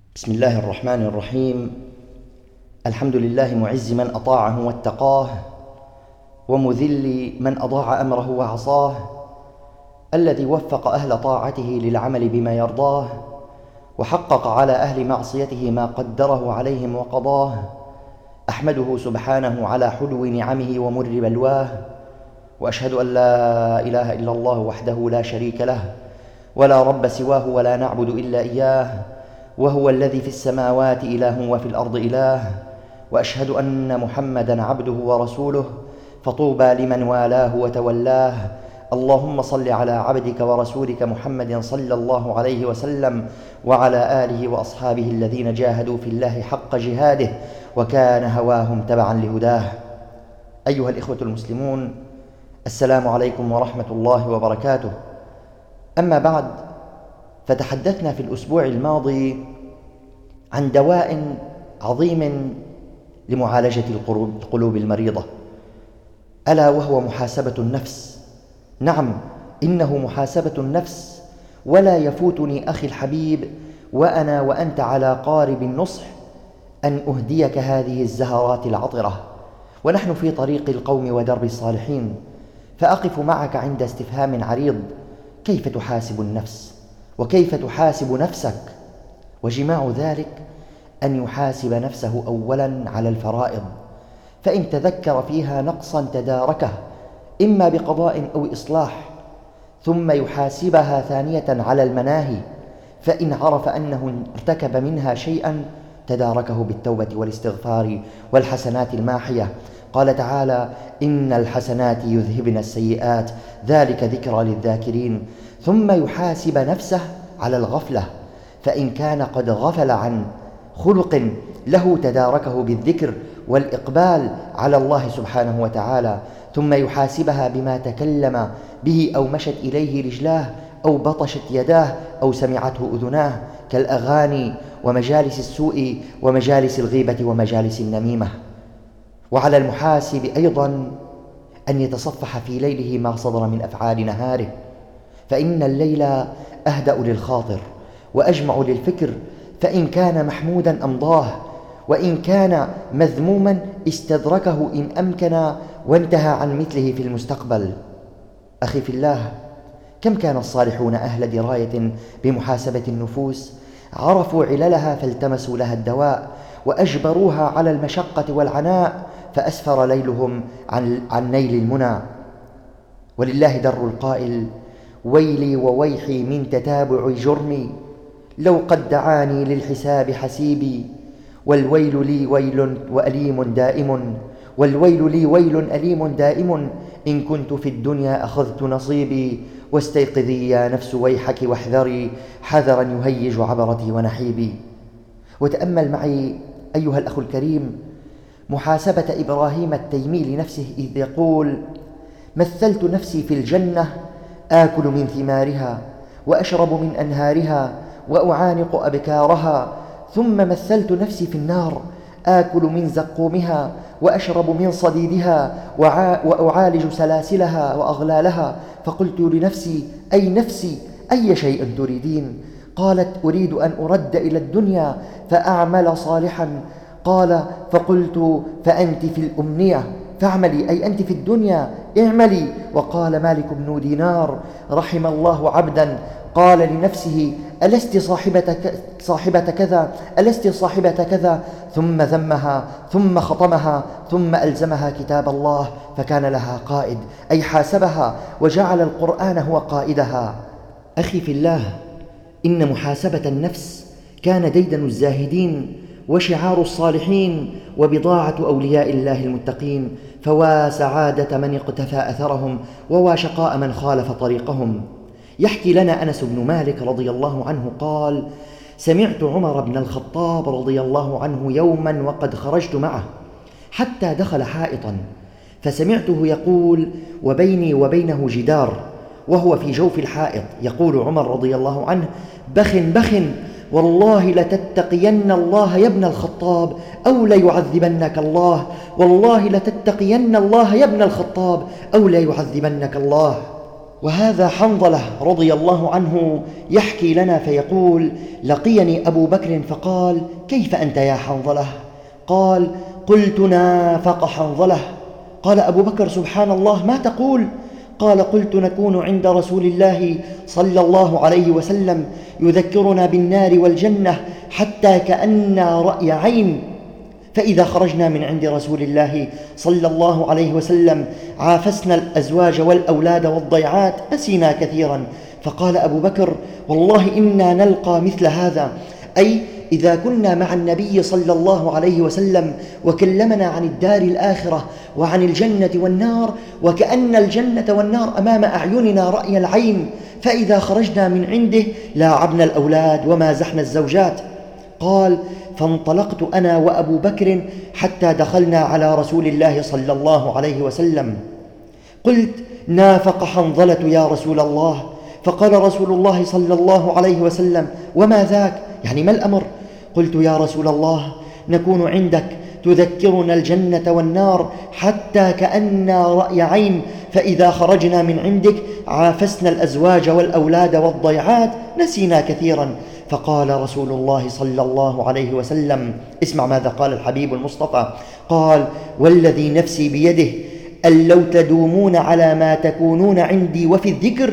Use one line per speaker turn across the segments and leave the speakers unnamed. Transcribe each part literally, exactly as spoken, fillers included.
بسم الله الرحمن الرحيم. الحمد لله معز من أطاعه واتقاه، ومذل من أضاع أمره وعصاه، الذي وفق أهل طاعته للعمل بما يرضاه، وحقق على أهل معصيته ما قدره عليهم وقضاه. أحمده سبحانه على حلو نعمه ومر بلواه، وأشهد أن لا إله إلا الله وحده لا شريك له، ولا رب سواه ولا نعبد إلا إياه، وهو الذي في السماوات إله وفي الأرض إله. وأشهد أن محمدًا عبده ورسوله، فطوبى لمن والاه وتولاه. اللهم صل على عبدك ورسولك محمد صلى الله عليه وسلم وعلى آله وأصحابه الذين جاهدوا في الله حق جهاده وكان هواهم تبعا لهداه. أيها الإخوة المسلمون، السلام عليكم ورحمة الله وبركاته. أما بعد، فتحدثنا في الأسبوع الماضي عن دواء عظيم لمعالجة القلوب المريضة، ألا وهو محاسبة النفس. نعم، إنه محاسبة النفس، ولا يفوتني أخي الحبيب وأنا وأنت على قارب النصح أن أهديك هذه الزهرات العطرة ونحن في طريق القوم ودرب الصالحين. فأقف معك عند استفهام عريض: كيف تحاسب النفس؟ وكيف تحاسب نفسك؟ وجماع ذلك أن يحاسب نفسه أولاً على الفرائض، فإن تذكر فيها نقصاً تداركه إما بقضاء أو إصلاح، ثم يحاسبها ثانية على المناهي، فإن عرف أنه ارتكب منها شيئاً تداركه بالتوبة والاستغفار والحسنات الماحية. قال تعالى: إن الحسنات يذهبن السيئات ذلك ذكرى للذاكرين. ثم يحاسب نفسه على الغفلة، فإن كان قد غفل عن خلق له تداركه بالذكر والإقبال على الله سبحانه وتعالى. ثم يحاسبها بما تكلم به أو مشت إليه رجلاه أو بطشت يداه أو سمعته أذناه، كالأغاني ومجالس السوء ومجالس الغيبة ومجالس النميمة. وعلى المحاسب أيضاً أن يتصفح في ليله ما صدر من أفعال نهاره، فإن الليل أهدأ للخاطر وأجمع للفكر، فإن كان محموداً أمضاه، وإن كان مذموماً استدركه إن أمكن وانتهى عن مثله في المستقبل. أخي في الله، كم كان الصالحون أهل دراية بمحاسبة النفوس، عرفوا عللها فالتمسوا لها الدواء، وأجبروها على المشقة والعناء، فأسفر ليلهم عن, عن نيل المنى. ولله در القائل: ويلي وويحي من تتابع جرمي، لو قد دعاني للحساب حسيبي، والويل لي ويل وأليم دائم، والويل لي ويل أليم دائم، إن كنت في الدنيا أخذت نصيبي، واستيقظي يا نفس ويحك واحذري، حذرا يهيج عبرتي ونحيبي. وتأمل معي أيها الأخ الكريم محاسبة إبراهيم التيمي لنفسه إذ يقول: مثلت نفسي في الجنة آكل من ثمارها وأشرب من أنهارها وأعانق أبكارها، ثم مثلت نفسي في النار آكل من زقومها وأشرب من صديدها وأعالج سلاسلها وأغلالها، فقلت لنفسي: أي نفسي، أي شيء تريدين؟ قالت: أريد أن أرد إلى الدنيا فأعمل صالحا. قال: فقلت: فأنت في الأمنية فاعملي، أي أنت في الدنيا اعملي. وقال مالك بن دينار: رحم الله عبدا قال لنفسه: ألست صاحبة, صاحبة كذا، ألست صاحبة كذا، ثم ذمها ثم خطمها ثم ألزمها كتاب الله فكان لها قائد، أي حاسبها وجعل القرآن هو قائدها. أخي في الله، إن محاسبة النفس كان ديدن الزاهدين وشعار الصالحين وبضاعة أولياء الله المتقين، فوا سعادة من اقتفى أثرهم، ووا شقاء من خالف طريقهم. يحكي لنا أنس بن مالك رضي الله عنه قال: سمعت عمر بن الخطاب رضي الله عنه يوما وقد خرجت معه حتى دخل حائطا، فسمعته يقول وبيني وبينه جدار وهو في جوف الحائط، يقول عمر رضي الله عنه: بخ بخ، والله لتتقين الله يا ابن الخطاب أو ليعذبنك الله، والله لتتقين الله يا ابن الخطاب أو ليعذبنك الله. وهذا حنظلة رضي الله عنه يحكي لنا فيقول: لقيني أبو بكر فقال: كيف أنت يا حنظلة؟ قال: قلت: نافق حنظلة. قال أبو بكر: سبحان الله، ما تقول؟ قال: قلت: نكون عند رسول الله صلى الله عليه وسلم يذكرنا بالنار والجنة حتى كأننا رأي عين، فإذا خرجنا من عند رسول الله صلى الله عليه وسلم عافسنا الأزواج والأولاد والضيعات، نسينا كثيرا. فقال أبو بكر: والله إنا نلقى مثل هذا، أي إذا كنا مع النبي صلى الله عليه وسلم وكلمنا عن الدار الآخرة وعن الجنة والنار، وكأن الجنة والنار أمام أعيننا رأي العين، فإذا خرجنا من عنده لاعبنا الأولاد ومازحنا الزوجات. قال: فانطلقت أنا وأبو بكر حتى دخلنا على رسول الله صلى الله عليه وسلم. قلت: نافق حنظلة يا رسول الله. فقال رسول الله صلى الله عليه وسلم: وما ذاك؟ يعني ما الأمر؟ قلت: يا رسول الله، نكون عندك تذكرنا الجنة والنار حتى كأننا رأي عين، فإذا خرجنا من عندك عافسنا الأزواج والأولاد والضيعات، نسينا كثيرا. فقال رسول الله صلى الله عليه وسلم: اسمع ماذا قال الحبيب المصطفى، قال: والذي نفسي بيده أن لو تدومون على ما تكونون عندي وفي الذكر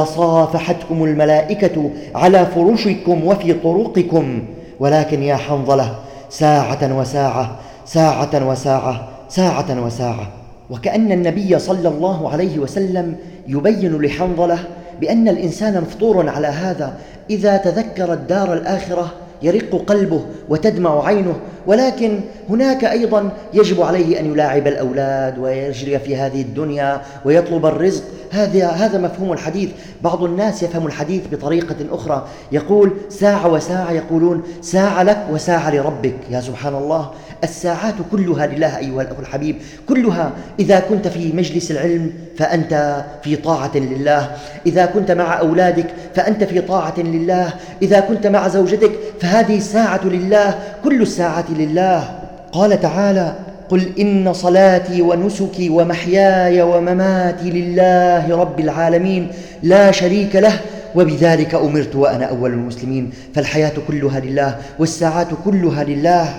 لصافحتكم الملائكة على فرشكم وفي طرقكم، ولكن يا حنظلة ساعة وساعة، ساعة وساعة، ساعة وساعة. وكأن النبي صلى الله عليه وسلم يبين لحنظلة بأن الإنسان مفطور على هذا، إذا تذكر الدار الآخرة يرق قلبه وتدمع عينه، ولكن هناك أيضا يجب عليه أن يلاعب الأولاد ويجري في هذه الدنيا ويطلب الرزق. هذا هذا مفهوم الحديث. بعض الناس يفهم الحديث بطريقة أخرى، يقول ساعة وساعة، يقولون ساعة لك وساعة لربك. يا سبحان الله، الساعات كلها لله أيها الأخ الحبيب، كلها. إذا كنت في مجلس العلم فأنت في طاعة لله، إذا كنت مع أولادك فأنت في طاعة لله، إذا كنت مع زوجتك فهذه الساعة لله، كل الساعات لله. قال تعالى: قل إن صلاتي ونسكي ومحياي ومماتي لله رب العالمين لا شريك له وبذلك أمرت وأنا أول المسلمين. فالحياة كلها لله والساعات كلها لله.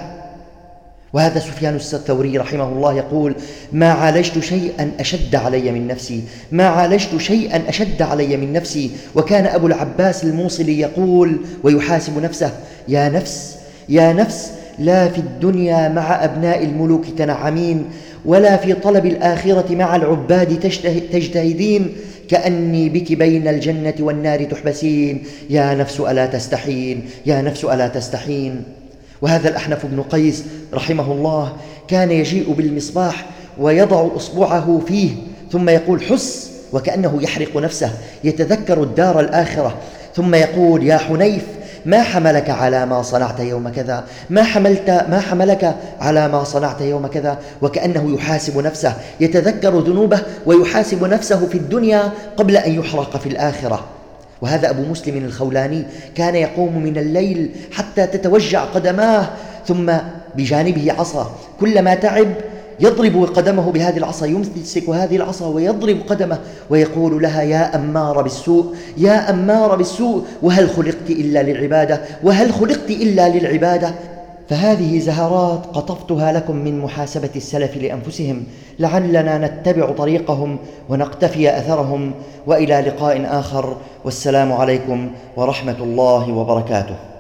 وهذا سفيان الثوري رحمه الله يقول: ما عالجت شيئا أشد علي من نفسي، ما عالجت شيئا أشد علي من نفسي. وكان أبو العباس الموصلي يقول ويحاسب نفسه: يا نفس، يا نفس، لا في الدنيا مع أبناء الملوك تنعمين، ولا في طلب الآخرة مع العباد تجتهدين، كأني بك بين الجنة والنار تحبسين. يا نفس ألا تستحين، يا نفس ألا تستحين. وهذا الأحنف بن قيس رحمه الله كان يجيء بالمصباح ويضع أصبعه فيه ثم يقول: حس، وكأنه يحرق نفسه، يتذكر الدار الآخرة، ثم يقول: يا حنيف، ما حملك على ما صنعت يوم كذا، ما حملت ما حملك على ما صنعت يوم كذا. وكأنه يحاسب نفسه، يتذكر ذنوبه ويحاسب نفسه في الدنيا قبل أن يحرق في الآخرة. وهذا أبو مسلم الخولاني كان يقوم من الليل حتى تتوجع قدماه، ثم بجانبه عصا، كلما تعب يضرب قدمه بهذه العصا، يمسك هذه العصا ويضرب قدمه ويقول لها: يا أمار بالسوء، يا أمار بالسوء، وهل خلقت إلا للعبادة، وهل خلقت إلا للعبادة. فهذه زهرات قطفتها لكم من محاسبة السلف لأنفسهم، لعلنا نتبع طريقهم ونقتفي أثرهم. وإلى لقاء آخر، والسلام عليكم ورحمة الله وبركاته.